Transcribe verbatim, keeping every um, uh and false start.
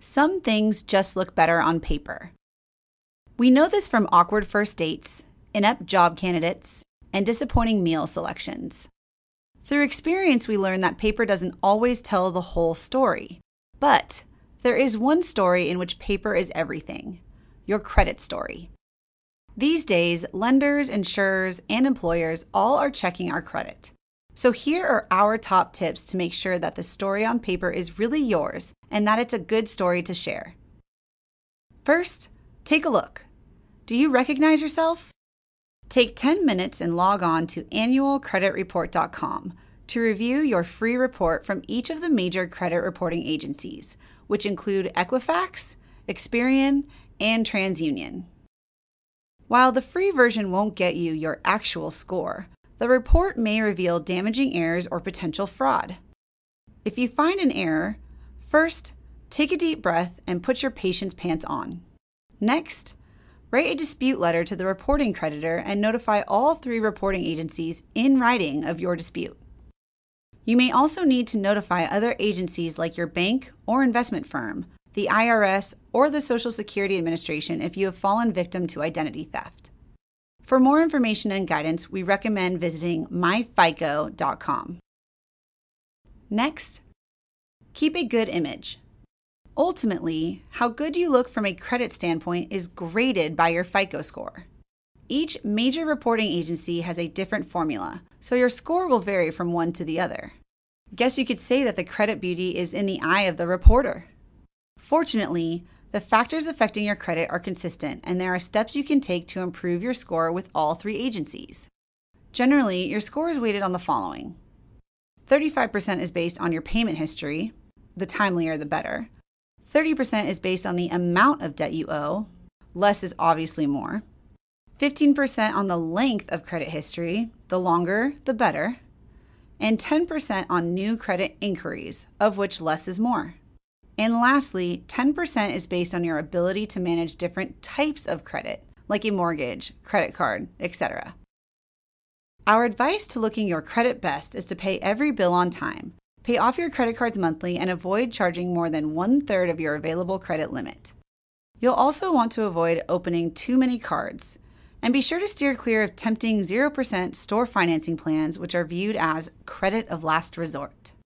Some things just look better on paper. We know this from awkward first dates, inept job candidates, and disappointing meal selections. Through experience, we learn that paper doesn't always tell the whole story. But there is one story in which paper is everything: your credit story. These days, lenders, insurers, and employers all are checking our credit. So here are our top tips to make sure that the story on paper is really yours and that it's a good story to share. First, take a look. Do you recognize yourself? Take ten minutes and log on to annual credit report dot com to review your free report from each of the major credit reporting agencies, which include Equifax, Experian, and TransUnion. While the free version won't get you your actual score, the report may reveal damaging errors or potential fraud. If you find an error, first, take a deep breath and put your patient's pants on. Next, write a dispute letter to the reporting creditor and notify all three reporting agencies in writing of your dispute. You may also need to notify other agencies like your bank or investment firm, the I R S, or the Social Security Administration if you have fallen victim to identity theft. For more information and guidance, we recommend visiting my fico dot com. Next, keep a good image. Ultimately, how good you look from a credit standpoint is graded by your FICO score. Each major reporting agency has a different formula, so your score will vary from one to the other. Guess you could say that the credit beauty is in the eye of the reporter. Fortunately, the factors affecting your credit are consistent, and there are steps you can take to improve your score with all three agencies. Generally, your score is weighted on the following. thirty-five percent is based on your payment history, the timelier the better. thirty percent is based on the amount of debt you owe, less is obviously more. fifteen percent on the length of credit history, the longer the better. And ten percent on new credit inquiries, of which less is more. And lastly, ten percent is based on your ability to manage different types of credit, like a mortgage, credit card, et cetera. Our advice to looking your credit best is to pay every bill on time, pay off your credit cards monthly, and avoid charging more than one-third of your available credit limit. You'll also want to avoid opening too many cards, and be sure to steer clear of tempting zero percent store financing plans, which are viewed as credit of last resort.